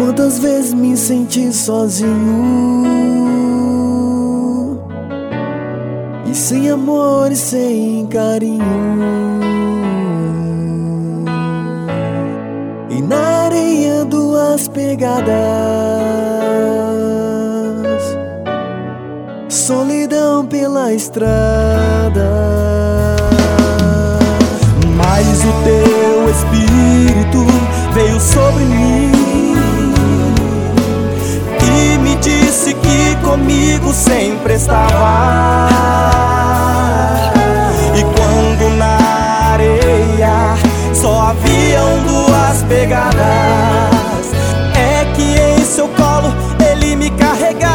Quantas vezes me senti sozinho e sem amor e sem carinho, e na areia duas pegadas, solidão pela estrada. Mas o teu espírito veio sobre mim e me disse que comigo sempre estava. E quando na areia só haviam duas pegadas, é que em seu colo ele me carregava.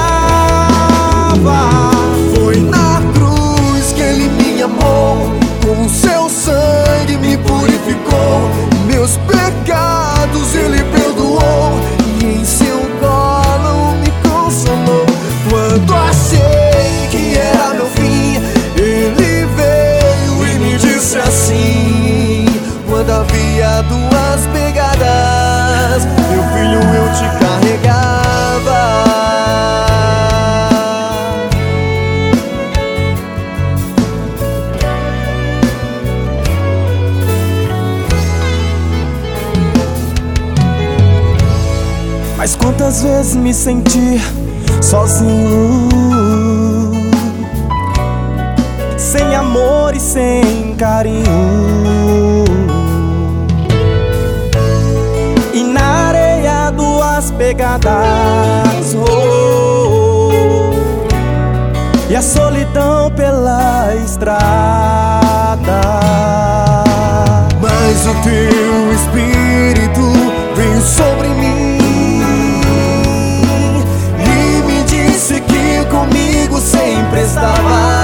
Foi na cruz que ele me amou, com o seu sangue me purificou, meus pecados ele perdoou, e em seu colo me consolou. Quando achei que era meu fim, ele veio e me disse assim: quando havia duas pegadas, meu filho, eu te carregava. Mas quantas vezes me senti sozinho, sem amor e sem carinho, e na areia duas pegadas, e a solidão pela estrada. Mas o teu espírito veio sobre mim e me disse que comigo sempre estava.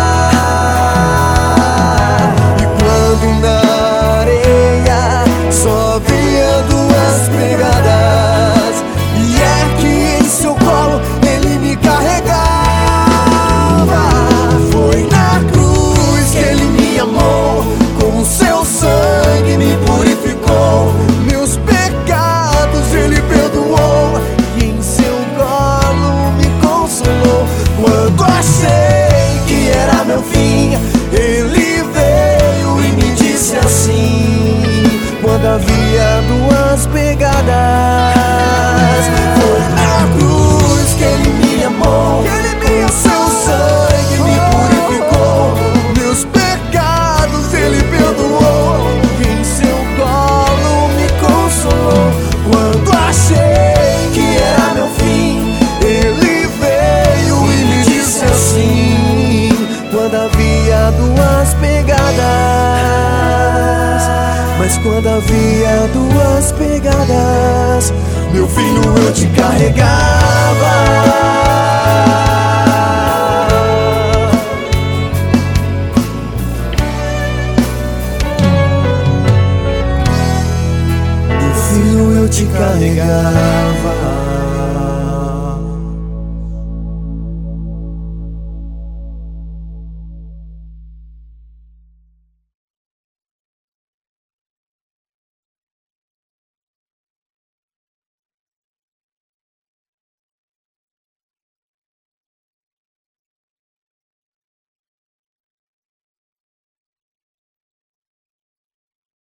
E quando na areia só havia duas pegadas, e é que em seu colo ele me carregava. Foi na cruz que ele me amou, com o seu sangue me purificou, meus pecados ele perdoou, e em seu colo me consolou. Quando achei que era meu fim, ele veio e me disse assim: quando havia duas pegadas, foi na cruz que ele me amou, com seu sangue me purificou, meus pecados ele perdoou, e em seu colo me consolou. Quando achei que era meu fim, ele veio e me disse assim: quando havia duas pegadas, mas quando havia duas pegadas, meu filho, eu te carregava. Meu filho, eu te carregava.